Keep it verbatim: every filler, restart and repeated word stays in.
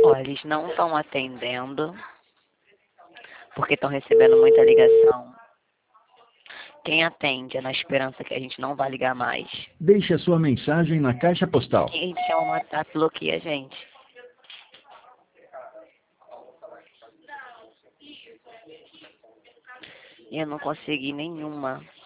Olha, eles não estão atendendo, porque estão recebendo muita ligação. Quem atende é na esperança que a gente não vai ligar mais. Deixe a sua mensagem na caixa postal. Quem a gente chama no WhatsApp bloqueia a gente. E eu não consegui nenhuma.